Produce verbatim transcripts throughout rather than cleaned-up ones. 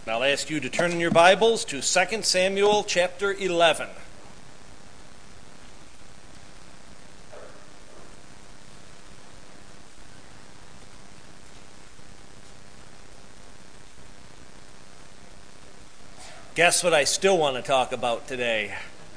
I'll ask you to turn in your Bibles to Second Samuel chapter eleven. Guess what I still want to talk about today?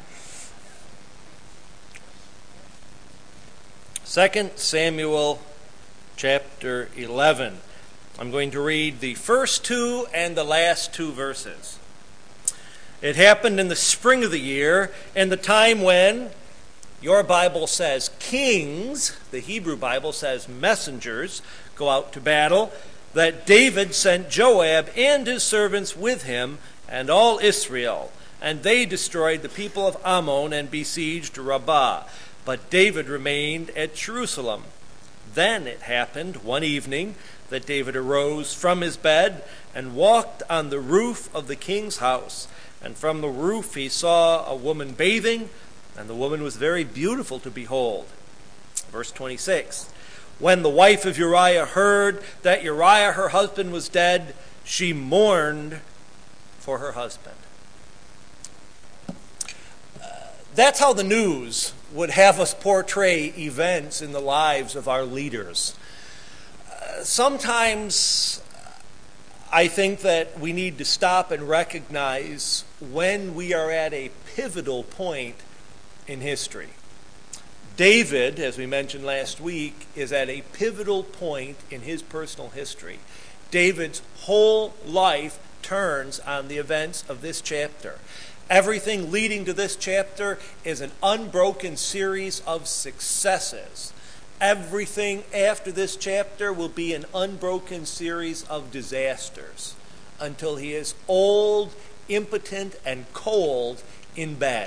Second Samuel chapter eleven. I'm going to read the first two and the last two verses. It happened in the spring of the year, in the time when, your Bible says kings, the Hebrew Bible says messengers, go out to battle, that David sent Joab and his servants with him and all Israel, and they destroyed the people of Ammon and besieged Rabbah. But David remained at Jerusalem. Then it happened one evening that David arose from his bed and walked on the roof of the king's house. And from the roof he saw a woman bathing, and the woman was very beautiful to behold. Verse twenty-six. When the wife of Uriah heard that Uriah her husband was dead, she mourned for her husband. Uh, that's how the news would have us portray events in the lives of our leaders. Uh, sometimes I think that we need to stop and recognize when we are at a pivotal point in history. David, as we mentioned last week, is at a pivotal point in his personal history. David's whole life turns on the events of this chapter. Everything leading to this chapter is an unbroken series of successes. Everything after this chapter will be an unbroken series of disasters until he is old, impotent, and cold in bed.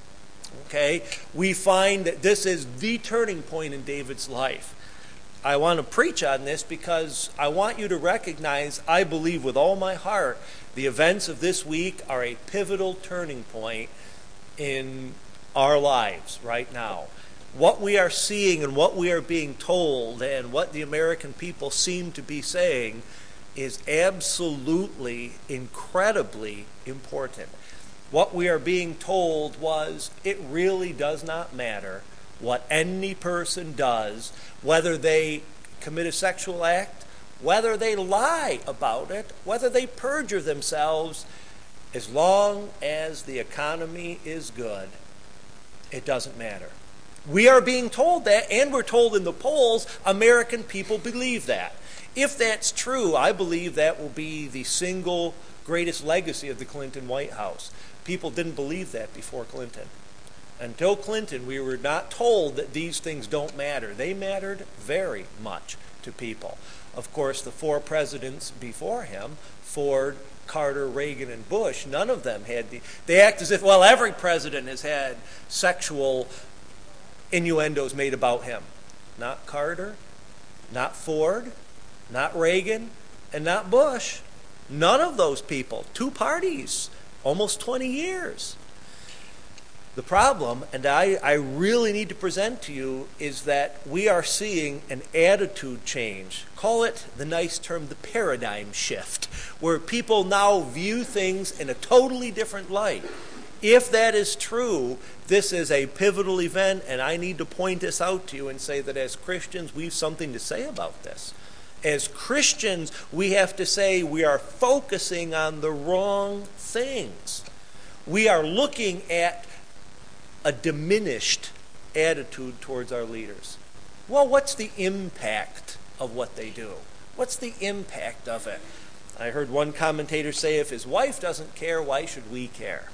Okay? We find that this is the turning point in David's life. I want to preach on this because I want you to recognize, I believe with all my heart, the events of this week are a pivotal turning point in our lives right now. What we are seeing and what we are being told and what the American people seem to be saying is absolutely, incredibly important. What we are being told was it really does not matter what any person does, whether they commit a sexual act, whether they lie about it, whether they perjure themselves, as long as the economy is good, it doesn't matter. We are being told that, and we're told in the polls, American people believe that. If that's true, I believe that will be the single greatest legacy of the Clinton White House. People didn't believe that before Clinton. Until Clinton, we were not told that these things don't matter. They mattered very much to people. Of course, the four presidents before him, Ford, Carter, Reagan, and Bush, none of them had the... They act as if, well, every president has had sexual innuendos made about him. Not Carter, not Ford, not Reagan, and not Bush. None of those people. Two parties, almost twenty years. The problem, and I, I really need to present to you, is that we are seeing an attitude change. Call it, the nice term, the paradigm shift, where people now view things in a totally different light. If that is true, this is a pivotal event, and I need to point this out to you and say that as Christians, we have something to say about this. As Christians, we have to say we are focusing on the wrong things. We are looking at a diminished attitude towards our leaders. Well, what's the impact of what they do? What's the impact of it? I heard one commentator say, if his wife doesn't care, why should we care?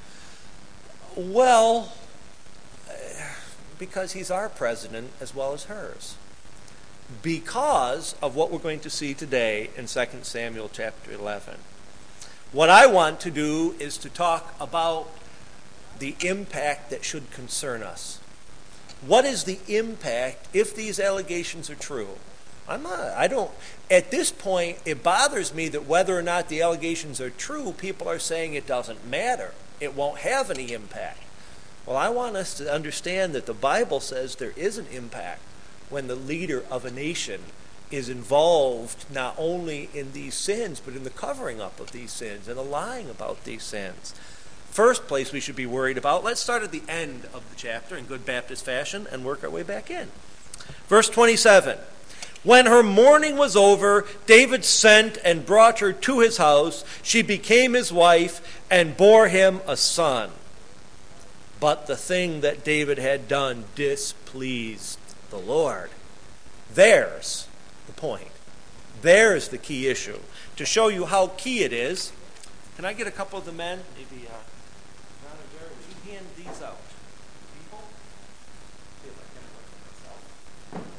Well, because he's our president as well as hers. Because of what we're going to see today in Second Samuel chapter eleven. What I want to do is to talk about the impact that should concern us. What is the impact if these allegations are true? I'm not, I don't, at this point, it bothers me that whether or not the allegations are true, people are saying it doesn't matter. It won't have any impact. Well, I want us to understand that the Bible says there is an impact when the leader of a nation is involved not only in these sins, but in the covering up of these sins and the lying about these sins. First place we should be worried about, let's start at the end of the chapter in good Baptist fashion and work our way back in. Verse twenty-seven, when her mourning was over, David sent and brought her to his house. She became his wife and bore him a son. But the thing that David had done displeased the Lord. There's the point. There's the key issue. To show you how key it is, can I get a couple of the men? Maybe, uh, Ron and Jared, would you hand these out? People? See if I can work myself.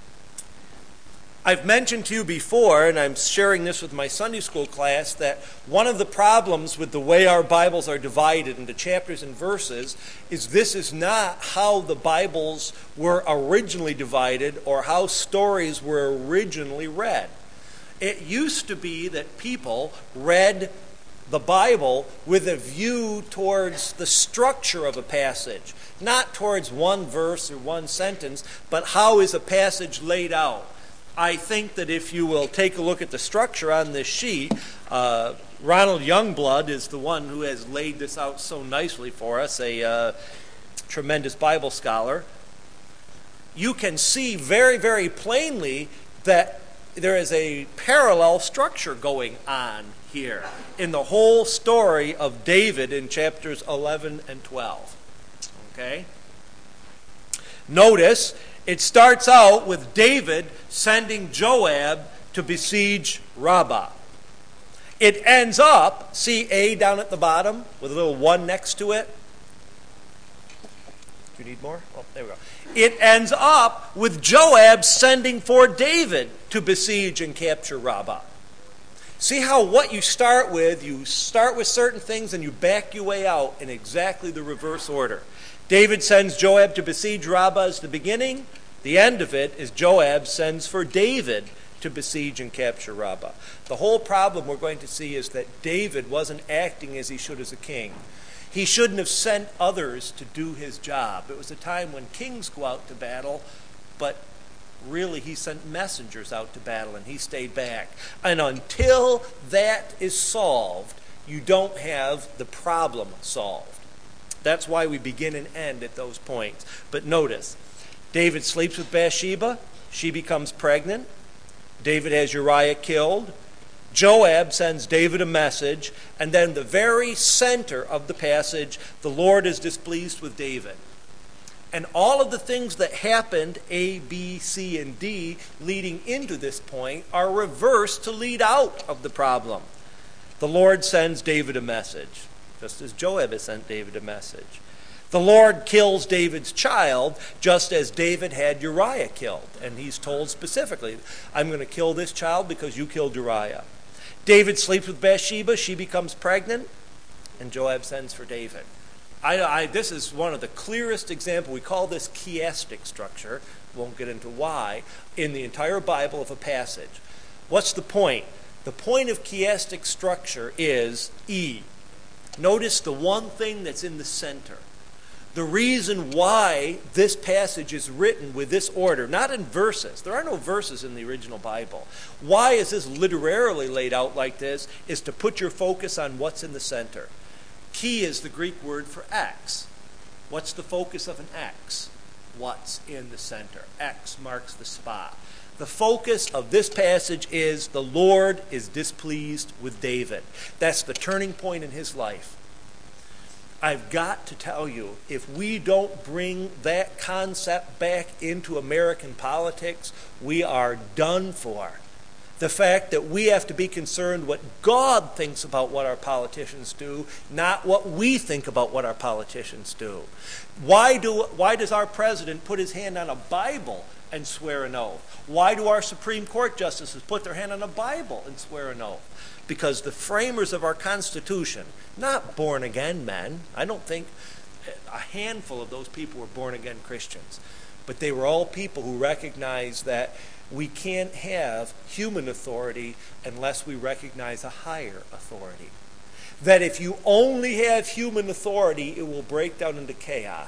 I've mentioned to you before, and I'm sharing this with my Sunday school class, that one of the problems with the way our Bibles are divided into chapters and verses is this is not how the Bibles were originally divided or how stories were originally read. It used to be that people read the Bible with a view towards the structure of a passage, not towards one verse or one sentence, but how is a passage laid out. I think that if you will take a look at the structure on this sheet, uh, Ronald Youngblood is the one who has laid this out so nicely for us, a uh, tremendous Bible scholar. You can see very, very plainly that there is a parallel structure going on here in the whole story of David in chapters eleven and twelve. Okay? Notice, it starts out with David sending Joab to besiege Rabbah. It ends up, see A down at the bottom with a little one next to it? Do you need more? Oh, there we go. It ends up with Joab sending for David to besiege and capture Rabbah. See how what you start with, you start with certain things and you back your way out in exactly the reverse order. David sends Joab to besiege Rabbah as the beginning. The end of it is Joab sends for David to besiege and capture Rabbah. The whole problem we're going to see is that David wasn't acting as he should as a king. He shouldn't have sent others to do his job. It was a time when kings go out to battle, but really he sent messengers out to battle and he stayed back. And until that is solved, you don't have the problem solved. That's why we begin and end at those points. But notice, David sleeps with Bathsheba. She becomes pregnant. David has Uriah killed. Joab sends David a message. And then the very center of the passage, the Lord is displeased with David. And all of the things that happened, A, B, C, and D, leading into this point, are reversed to lead out of the problem. The Lord sends David a message, just as Joab has sent David a message. The Lord kills David's child, just as David had Uriah killed. And he's told specifically, I'm going to kill this child because you killed Uriah. David sleeps with Bathsheba. She becomes pregnant, and Joab sends for David. I, I, this is one of the clearest examples. We call this chiastic structure. Won't get into why. In the entire Bible of a passage. What's the point? The point of chiastic structure is E. Notice the one thing that's in the center. The reason why this passage is written with this order, not in verses. There are no verses in the original Bible. Why is this literarily laid out like this? Is to put your focus on what's in the center. Key is the Greek word for X. What's the focus of an X? What's in the center? X marks the spot. The focus of this passage is the Lord is displeased with David. That's the turning point in his life. I've got to tell you, if we don't bring that concept back into American politics, we are done for. The fact that we have to be concerned what God thinks about what our politicians do, not what we think about what our politicians do. Why do why does our president put his hand on a Bible and swear an oath? Why do our Supreme Court justices put their hand on a Bible and swear an oath? Because the framers of our Constitution, not born-again men, I don't think a handful of those people were born-again Christians, but they were all people who recognized that we can't have human authority unless we recognize a higher authority. That if you only have human authority, it will break down into chaos.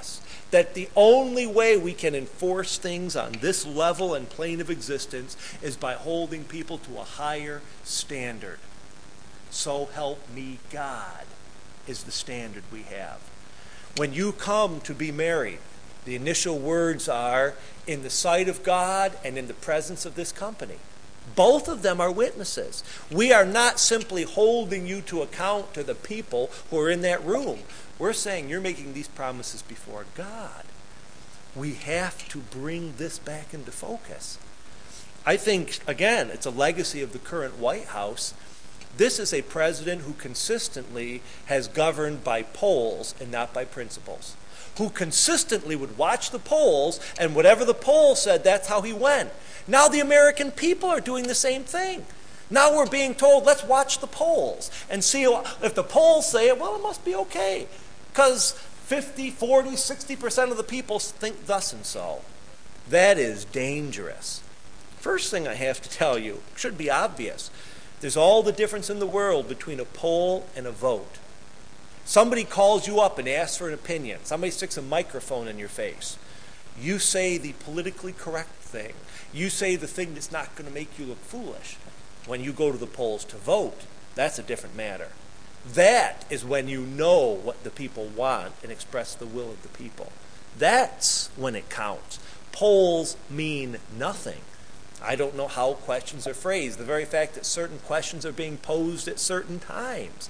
that the only way we can enforce things on this level and plane of existence is by holding people to a higher standard. So help me God is the standard we have. When you come to be married, the initial words are, in the sight of God and in the presence of this company. Both of them are witnesses. We are not simply holding you to account to the people who are in that room. We're saying you're making these promises before God. We have to bring this back into focus. I think, again, it's a legacy of the current White House. This is a president who consistently has governed by polls and not by principles, who consistently would watch the polls, and whatever the poll said, that's how he went. Now the American people are doing the same thing. Now we're being told, let's watch the polls and see if the polls say it, well, it must be okay. Because fifty, forty, sixty percent of the people think thus and so. That is dangerous. First thing I have to tell you, should be obvious. There's all the difference in the world between a poll and a vote. Somebody calls you up and asks for an opinion. Somebody sticks a microphone in your face. You say the politically correct thing. You say the thing that's not going to make you look foolish. When you go to the polls to vote, that's a different matter. That is when you know what the people want and express the will of the people. That's when it counts. Polls mean nothing. I don't know how questions are phrased. The very fact that certain questions are being posed at certain times.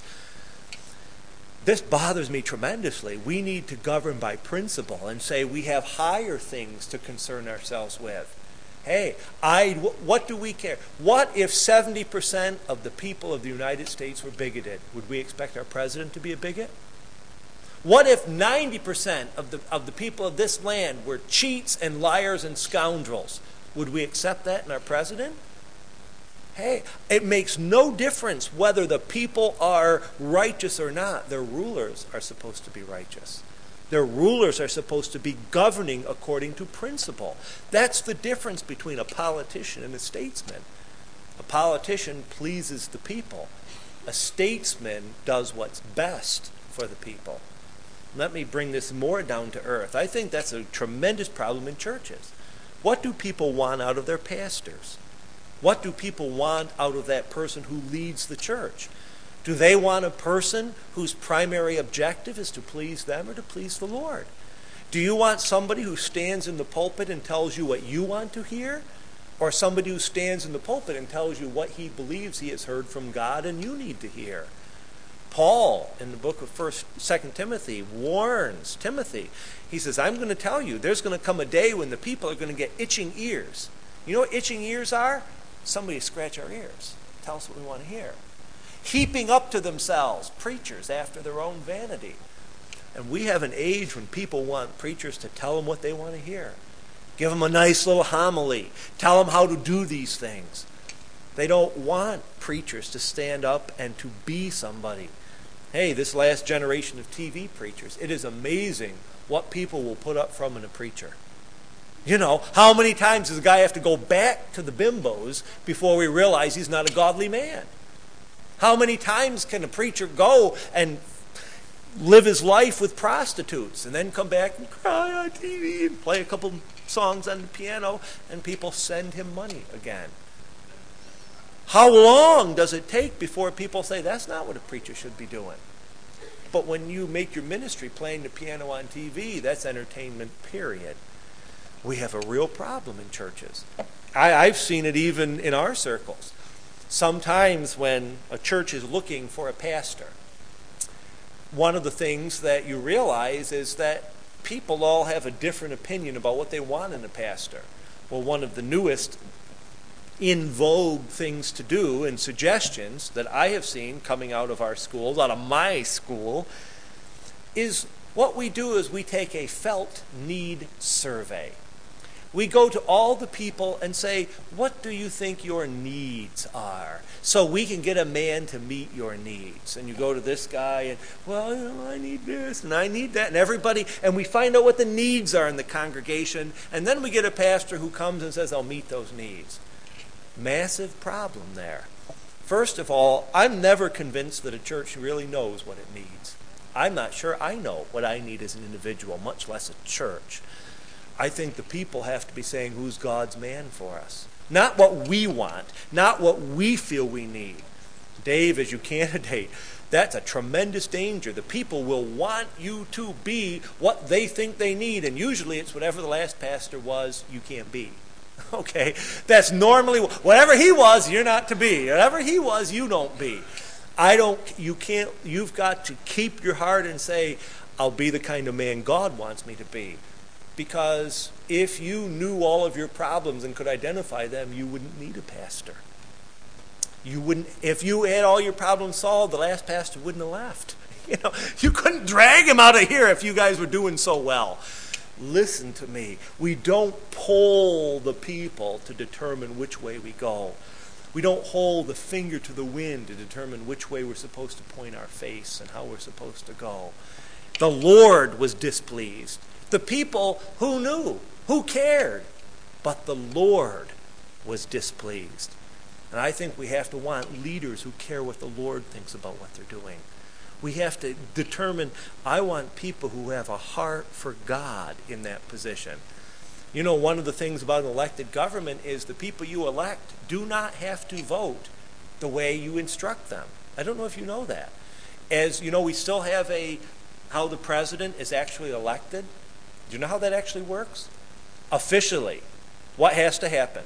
This bothers me tremendously. We need to govern by principle and say we have higher things to concern ourselves with. Hey, I, what do we care? What if seventy percent of the people of the United States were bigoted? Would we expect our president to be a bigot? What if ninety percent of the, of the people of this land were cheats and liars and scoundrels? Would we accept that in our president? Hey, it makes no difference whether the people are righteous or not. Their rulers are supposed to be righteous. Their rulers are supposed to be governing according to principle. That's the difference between a politician and a statesman. A politician pleases the people. A statesman does what's best for the people. Let me bring this more down to earth. I think that's a tremendous problem in churches. What do people want out of their pastors? What do people want out of that person who leads the church? Do they want a person whose primary objective is to please them or to please the Lord? Do you want somebody who stands in the pulpit and tells you what you want to hear? Or somebody who stands in the pulpit and tells you what he believes he has heard from God and you need to hear? Paul, in the book of First, Second Timothy, warns Timothy. He says, I'm going to tell you, there's going to come a day when the people are going to get itching ears. You know what itching ears are? Somebody scratch our ears. Tell us what we want to hear. Heaping up to themselves preachers after their own vanity. And we have an age when people want preachers to tell them what they want to hear. Give them a nice little homily. Tell them how to do these things. They don't want preachers to stand up and to be somebody. Hey, this last generation of T V preachers, it is amazing what people will put up from in a preacher. You know, how many times does a guy have to go back to the bimbos before we realize he's not a godly man? How many times can a preacher go and live his life with prostitutes and then come back and cry on T V and play a couple songs on the piano and people send him money again? How long does it take before people say, that's not what a preacher should be doing? But when you make your ministry playing the piano on T V, that's entertainment, period. We have a real problem in churches. I, I've seen it even in our circles. Sometimes when a church is looking for a pastor, one of the things that you realize is that people all have a different opinion about what they want in a pastor. Well, one of the newest in vogue things to do and suggestions that I have seen coming out of our schools, out of my school, is what we do is we take a felt need survey. We go to all the people and say, what do you think your needs are? So we can get a man to meet your needs. And you go to this guy and, well, you know, I need this and I need that. And everybody, and we find out what the needs are in the congregation. And then we get a pastor who comes and says, I'll meet those needs. Massive problem there. First of all, I'm never convinced that a church really knows what it needs. I'm not sure I know what I need as an individual, much less a church. I think the people have to be saying, who's God's man for us? Not what we want, not what we feel we need. Dave, as you candidate, that's a tremendous danger. The people will want you to be what they think they need, and usually it's whatever the last pastor was, you can't be. Okay? That's normally, whatever he was, you're not to be. Whatever he was, you don't be. I don't, you can't, you've got to keep your heart and say, I'll be the kind of man God wants me to be. Because if you knew all of your problems and could identify them, you wouldn't need a pastor. You wouldn't, if you had all your problems solved, the last pastor wouldn't have left. You know, you couldn't drag him out of here if you guys were doing so well. Listen to me. We don't poll the people to determine which way we go. We don't hold the finger to the wind to determine which way we're supposed to point our face and how we're supposed to go. The Lord was displeased. The people who knew, who cared, but the Lord was displeased. And I think we have to want leaders who care what the Lord thinks about what they're doing. We have to determine, I want people who have a heart for God in that position. You know, one of the things about an elected government is the people you elect do not have to vote the way you instruct them. I don't know if you know that. As you know, we still have a, how the president is actually elected. Do you know how that actually works? Officially, what has to happen?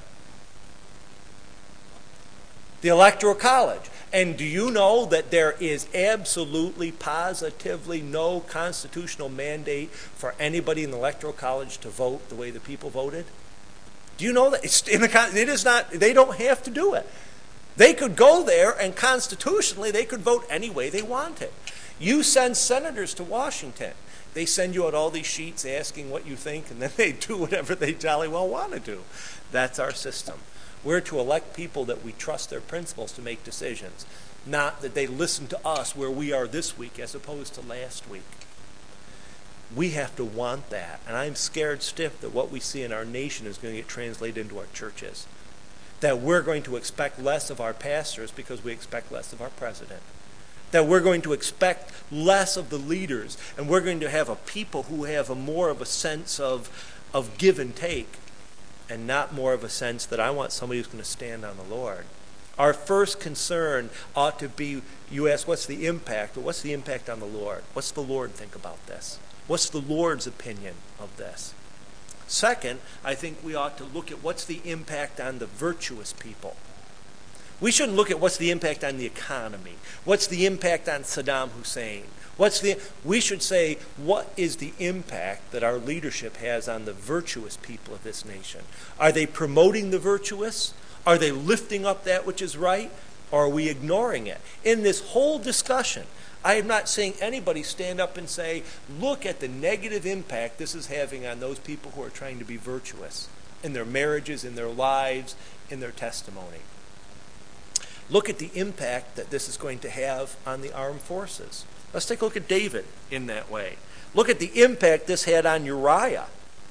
The Electoral College. And do you know that there is absolutely, positively no constitutional mandate for anybody in the Electoral College to vote the way the people voted? Do you know that? It's in the, it is not, they don't have to do it. They could go there and constitutionally they could vote any way they wanted. You send senators to Washington. They send you out all these sheets asking what you think, and then they do whatever they jolly well want to do. That's our system. We're to elect people that we trust their principles to make decisions, not that they listen to us where we are this week as opposed to last week. We have to want that, and I'm scared stiff that what we see in our nation is going to get translated into our churches. That we're going to expect less of our pastors because we expect less of our president. That we're going to expect less of the leaders, and we're going to have a people who have a more of a sense of, of give and take, and not more of a sense that I want somebody who's going to stand on the Lord. Our first concern ought to be, you ask, what's the impact? Well, what's the impact on the Lord? What's the Lord think about this? What's the Lord's opinion of this? Second, I think we ought to look at what's the impact on the virtuous people. We shouldn't look at what's the impact on the economy. What's the impact on Saddam Hussein? What's the? We should say, what is the impact that our leadership has on the virtuous people of this nation? Are they promoting the virtuous? Are they lifting up that which is right? Or are we ignoring it? In this whole discussion, I am not seeing anybody stand up and say, look at the negative impact this is having on those people who are trying to be virtuous in their marriages, in their lives, in their testimony. Look at the impact that this is going to have on the armed forces. Let's take a look at David in that way. Look at the impact this had on Uriah.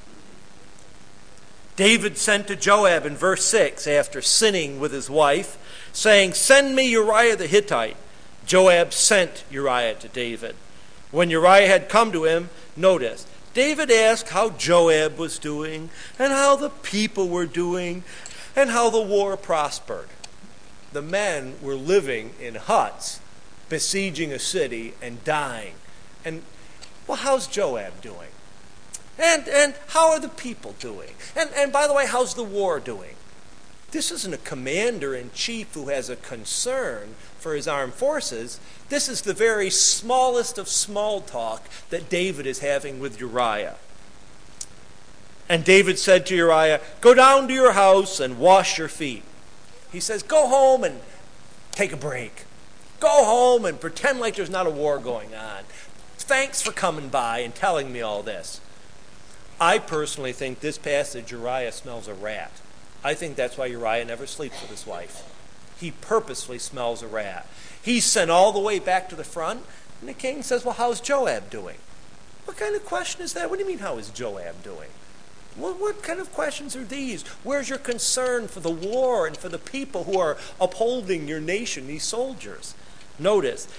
David sent to Joab in verse six after sinning with his wife, saying, send me Uriah the Hittite. Joab sent Uriah to David. When Uriah had come to him, notice, David asked how Joab was doing, and how the people were doing, and how the war prospered. The men were living in huts, besieging a city and dying. And, well, how's Joab doing? And and how are the people doing? And, and by the way, how's the war doing? This isn't a commander-in-chief who has a concern for his armed forces. This is the very smallest of small talk that David is having with Uriah. And David said to Uriah, go down to your house and wash your feet. He says, go home and take a break. Go home and pretend like there's not a war going on. Thanks for coming by and telling me all this. I personally think this passage, Uriah smells a rat. I think that's why Uriah never sleeps with his wife. He purposely smells a rat. He's sent all the way back to the front, and the king says, well, how's Joab doing? What kind of question is that? What do you mean, how is Joab doing? What, what kind of questions are these? Where's your concern for the war and for the people who are upholding your nation, these soldiers? Notice,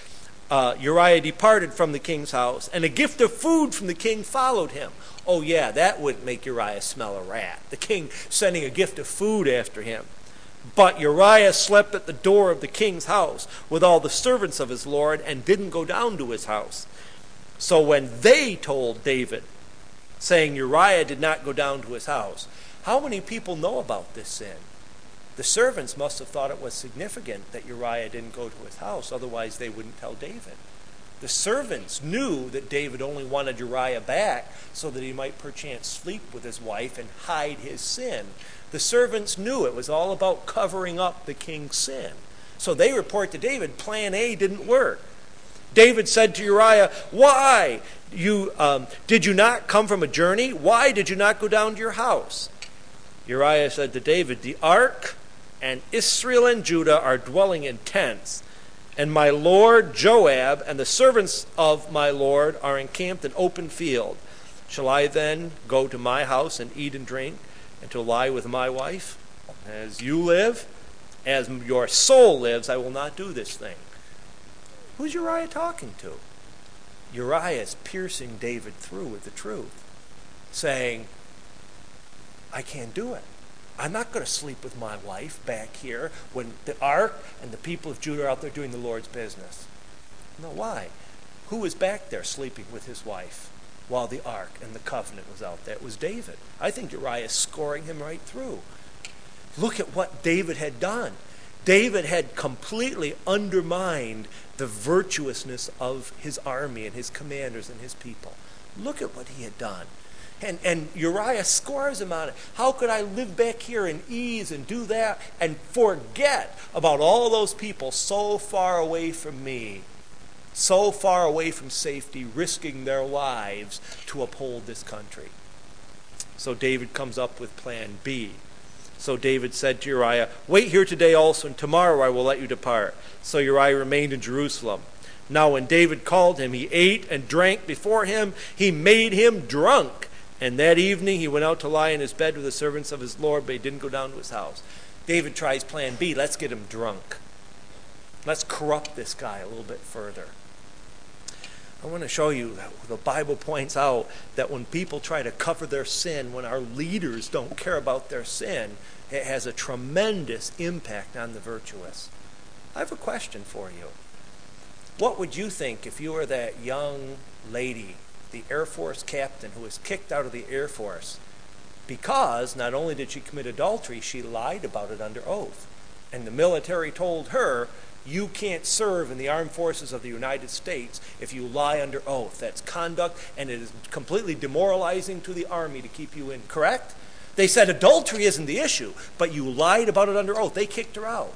uh, Uriah departed from the king's house, and a gift of food from the king followed him. Oh yeah, that wouldn't make Uriah smell a rat. The king sending a gift of food after him. But Uriah slept at the door of the king's house with all the servants of his lord and didn't go down to his house. So when they told David, saying Uriah did not go down to his house, how many people know about this sin? The servants must have thought it was significant that Uriah didn't go to his house, otherwise they wouldn't tell David. The servants knew that David only wanted Uriah back so that he might perchance sleep with his wife and hide his sin. The servants knew it was all about covering up the king's sin. So they report to David, plan A didn't work. David said to Uriah, why? You, um, did you not come from a journey? Why did you not go down to your house? Uriah said to David, the ark and Israel and Judah are dwelling in tents, and my lord Joab and the servants of my lord are encamped in open field. Shall I then go to my house and eat and drink, and to lie with my wife? As you live, as your soul lives, I will not do this thing. Who's Uriah talking to? Uriah is piercing David through with the truth, saying, I can't do it. I'm not going to sleep with my wife back here when the ark and the people of Judah are out there doing the Lord's business. No, why? Who was back there sleeping with his wife while the ark and the covenant was out there? It was David. I think Uriah is scoring him right through. Look at what David had done. David had completely undermined the virtuousness of his army and his commanders and his people. Look at what he had done. And, and Uriah scores him on it. How could I live back here in ease and do that and forget about all those people so far away from me, so far away from safety, risking their lives to uphold this country? So David comes up with plan B. So David said to Uriah, wait here today also, and tomorrow I will let you depart. So Uriah remained in Jerusalem. Now when David called him, he ate and drank before him. He made him drunk. And that evening he went out to lie in his bed with the servants of his Lord, but he didn't go down to his house. David tries plan B. Let's get him drunk. Let's corrupt this guy a little bit further. I want to show you that the Bible points out that when people try to cover their sin, when our leaders don't care about their sin, it has a tremendous impact on the virtuous. I have a question for you. What would you think if you were that young lady, the Air Force captain who was kicked out of the Air Force because not only did she commit adultery, she lied about it under oath. And the military told her, you can't serve in the armed forces of the United States if you lie under oath. That's conduct, and it is completely demoralizing to the Army to keep you in. Correct? They said adultery isn't the issue, but you lied about it under oath. They kicked her out.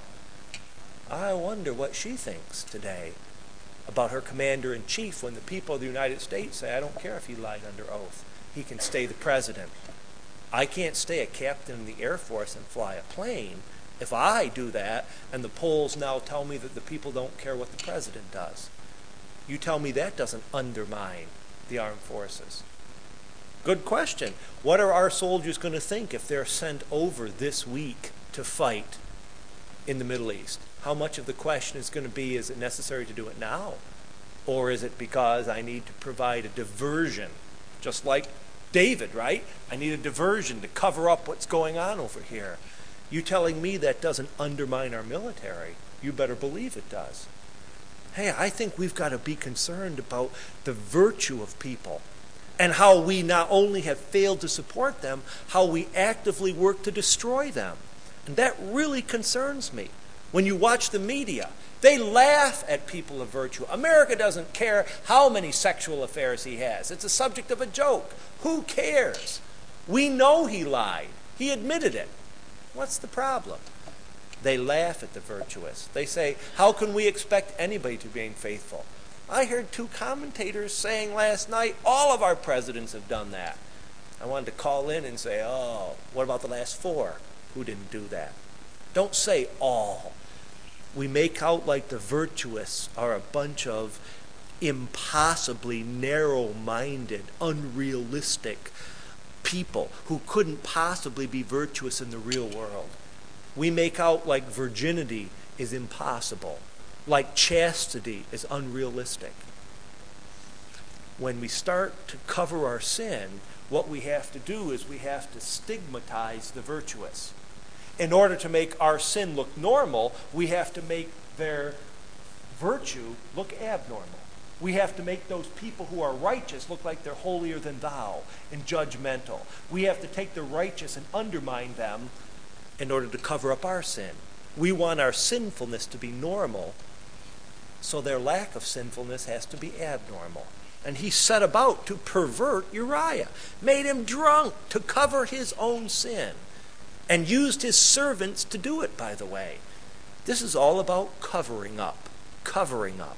I wonder what she thinks today about her commander-in-chief when the people of the United States say, I don't care if he lied under oath. He can stay the president. I can't stay a captain in the Air Force and fly a plane if I do that and the polls now tell me that the people don't care what the president does. You tell me that doesn't undermine the armed forces. Good question. What are our soldiers going to think if they're sent over this week to fight in the Middle East? How much of the question is going to be, is it necessary to do it now? Or is it because I need to provide a diversion? Just like David, right? I need a diversion to cover up what's going on over here. You telling me that doesn't undermine our military? You better believe it does. Hey, I think we've got to be concerned about the virtue of people and how we not only have failed to support them, how we actively work to destroy them. And that really concerns me. When you watch the media, they laugh at people of virtue. America doesn't care how many sexual affairs he has. It's a subject of a joke. Who cares? We know he lied. He admitted it. What's the problem? They laugh at the virtuous. They say, how can we expect anybody to be faithful? I heard two commentators saying last night, all of our presidents have done that. I wanted to call in and say, oh, what about the last four who didn't do that? Don't say all. We make out like the virtuous are a bunch of impossibly narrow-minded, unrealistic people who couldn't possibly be virtuous in the real world. We make out like virginity is impossible. like chastity is unrealistic. When we start to cover our sin, what we have to do is we have to stigmatize the virtuous. In order to make our sin look normal, we have to make their virtue look abnormal. We have to make those people who are righteous look like they're holier than thou and judgmental. We have to take the righteous and undermine them in order to cover up our sin. We want our sinfulness to be normal, so their lack of sinfulness has to be abnormal. And he set about to pervert Uriah, made him drunk to cover his own sin, and used his servants to do it, by the way. This is all about covering up, covering up.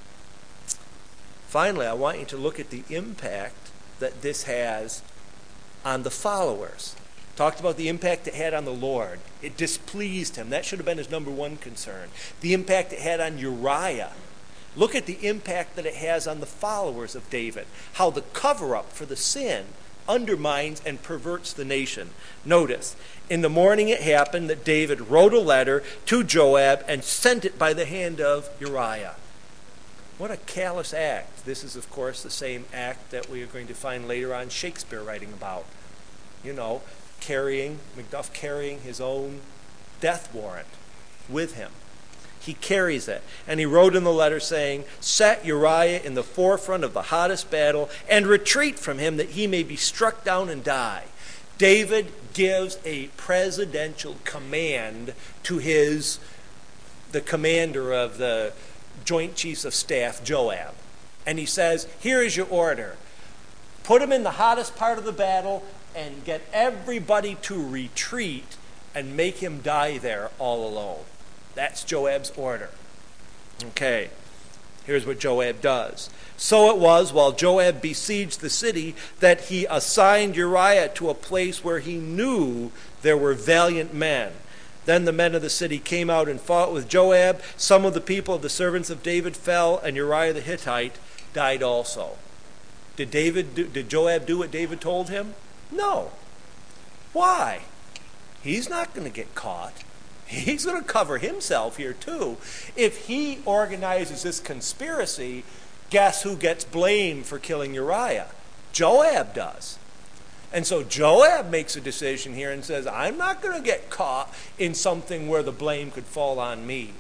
Finally, I want you to look at the impact that this has on the followers. Talked about the impact it had on the Lord. It displeased him. That should have been his number one concern. The impact it had on Uriah. Look at the impact that it has on the followers of David. How the cover-up for the sin undermines and perverts the nation. Notice, in the morning it happened that David wrote a letter to Joab and sent it by the hand of Uriah. What a callous act. This is, of course, the same act that we are going to find later on Shakespeare writing about. You know, carrying, Macduff carrying his own death warrant with him. He carries it. And he wrote in the letter saying, "Set Uriah in the forefront of the hottest battle and retreat from him that he may be struck down and die." David gives a presidential command to his, the commander of the Joint Chiefs of Staff, Joab. And he says, here is your order. Put him in the hottest part of the battle and get everybody to retreat and make him die there all alone. That's Joab's order. Okay, here's what Joab does. So it was, while Joab besieged the city, that he assigned Uriah to a place where he knew there were valiant men. Then the men of the city came out and fought with Joab. Some of the people of the servants of David fell, and Uriah the Hittite died also. Did David do, did Joab do what David told him? No. Why? He's not going to get caught. He's going to cover himself here too. If he organizes this conspiracy, guess who gets blamed for killing Uriah? Joab does. And so Joab makes a decision here and says, I'm not going to get caught in something where the blame could fall on me.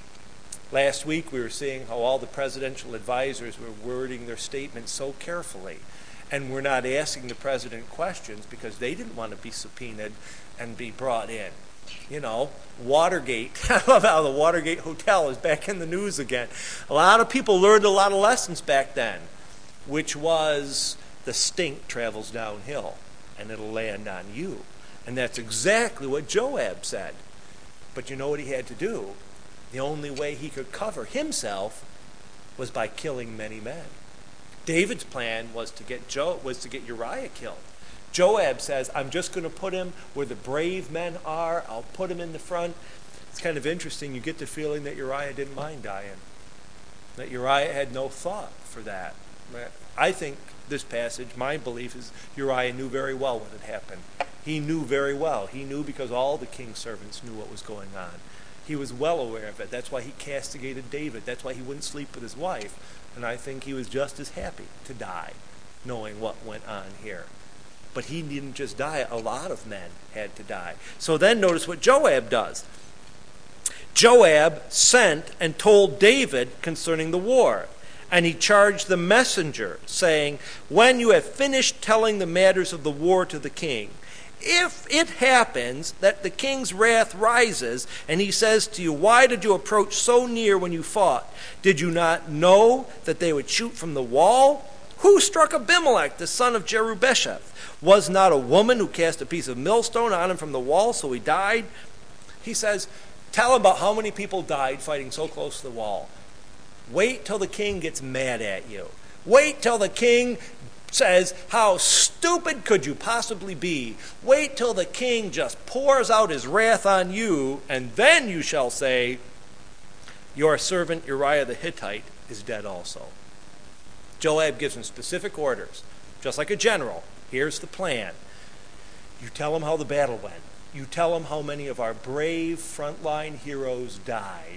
Last week we were seeing how all the presidential advisors were wording their statements so carefully. And we're not asking the president questions because they didn't want to be subpoenaed and be brought in. You know, Watergate. I love how the Watergate Hotel is back in the news again. A lot of people learned a lot of lessons back then, which was the stink travels downhill and it'll land on you. And that's exactly what Joab said. But you know what he had to do? The only way he could cover himself was by killing many men. David's plan was to get Jo- was to get Uriah killed. Joab says, I'm just going to put him where the brave men are. I'll put him in the front. It's kind of interesting. You get the feeling that Uriah didn't mind dying. That Uriah had no thought for that. I think this passage, my belief is Uriah knew very well what had happened. He knew very well. He knew because all the king's servants knew what was going on. He was well aware of it. That's why he castigated David. That's why he wouldn't sleep with his wife. And I think he was just as happy to die, knowing what went on here. But he didn't just die. A lot of men had to die. So then notice what Joab does. Joab sent and told David concerning the war. And he charged the messenger, saying, when you have finished telling the matters of the war to the king, if it happens that the king's wrath rises, and he says to you, why did you approach so near when you fought? Did you not know that they would shoot from the wall? Who struck Abimelech, the son of Jerubesheth? Was not a woman who cast a piece of millstone on him from the wall, so he died? He says, tell him about how many people died fighting so close to the wall. Wait till the king gets mad at you. Wait till the king says, how stupid could you possibly be? Wait till the king just pours out his wrath on you, and then you shall say, your servant Uriah the Hittite is dead also. Joab gives him specific orders, just like a general. Here's the plan. You tell him how the battle went. You tell him how many of our brave frontline heroes died.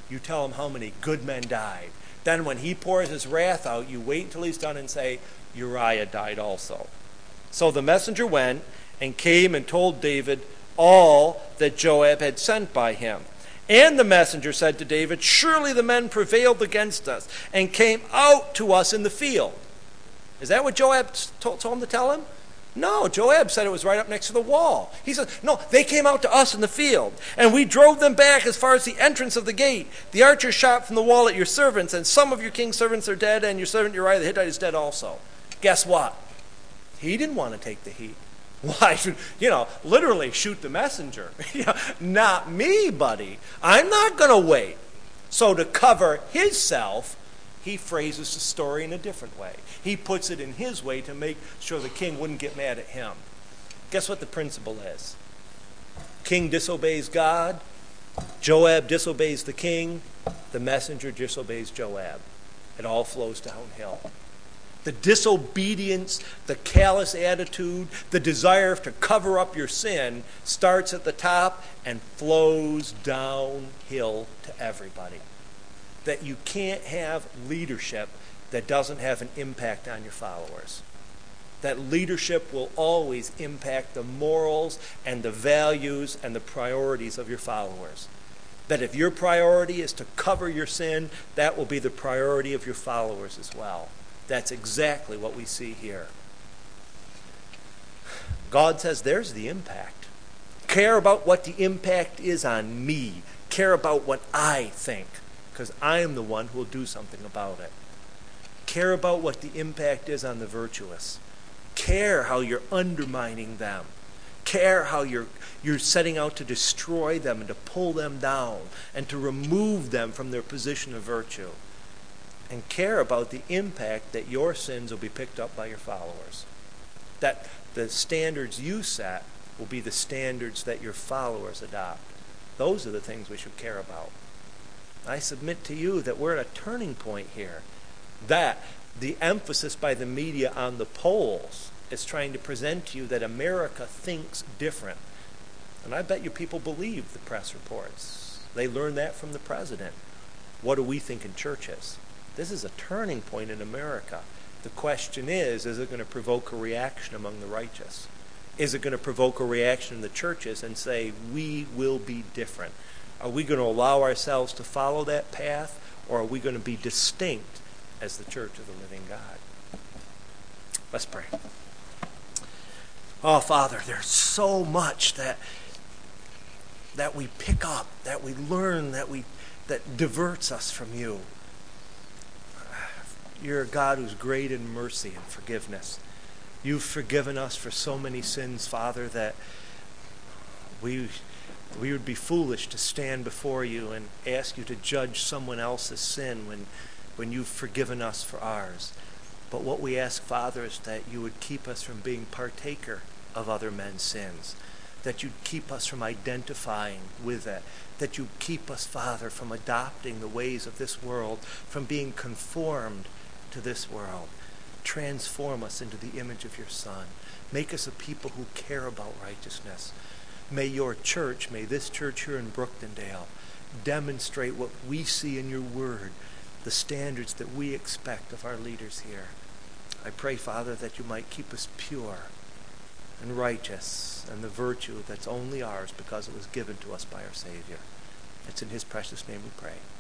you tell him how many good men died. Then when he pours his wrath out, you wait until he's done and say, Uriah died also. So the messenger went and came and told David all that Joab had sent by him. And the messenger said to David, surely the men prevailed against us and came out to us in the field. Is that what Joab told, told him to tell him? No, Joab said it was right up next to the wall. He said, no, they came out to us in the field, and we drove them back as far as the entrance of the gate. The archers shot from the wall at your servants, and some of your king's servants are dead, and your servant Uriah the Hittite is dead also. Guess what? He didn't want to take the heat. Why should, you know, literally shoot the messenger? Not me, buddy. I'm not going to wait. So to cover himself, he phrases the story in a different way. He puts it in his way to make sure the king wouldn't get mad at him. Guess what the principle is? King disobeys God. Joab disobeys the king. The messenger disobeys Joab. It all flows downhill. The disobedience, the callous attitude, the desire to cover up your sin starts at the top and flows downhill to everybody. That you can't have leadership that doesn't have an impact on your followers. That leadership will always impact the morals and the values and the priorities of your followers. That if your priority is to cover your sin, that will be the priority of your followers as well. That's exactly what we see here. God says there's the impact. Care about what the impact is on me. Care about what I think, because I am the one who will do something about it. Care about what the impact is on the virtuous. Care how you're undermining them. Care how you're, you're setting out to destroy them and to pull them down and to remove them from their position of virtue. And care about the impact that your sins will be picked up by your followers. That the standards you set will be the standards that your followers adopt. Those are the things we should care about. I submit to you that we're at a turning point here. That the emphasis by the media on the polls is trying to present to you that America thinks different. And I bet you people believe the press reports. They learned that from the president. What do we think in churches? This is a turning point in America. The question is, is it going to provoke a reaction among the righteous? Is it going to provoke a reaction in the churches and say, we will be different? Are we going to allow ourselves to follow that path, or are we going to be distinct as the church of the living God? Let's pray. Oh, Father, there's so much that that we pick up, that we learn, that we that diverts us from you. You're a God who's great in mercy and forgiveness. You've forgiven us for so many sins, Father, that we we would be foolish to stand before you and ask you to judge someone else's sin when, when you've forgiven us for ours. But what we ask, Father, is that you would keep us from being partaker of other men's sins, that you'd keep us from identifying with it, that you'd keep us, Father, from adopting the ways of this world, from being conformed to this world. Transform us into the image of your Son. Make us a people who care about righteousness. May your church, may this church here in Brooktondale, demonstrate what we see in your word, the standards that we expect of our leaders here. I pray, Father, that you might keep us pure and righteous and the virtue that's only ours because it was given to us by our Savior. It's in his precious name we pray.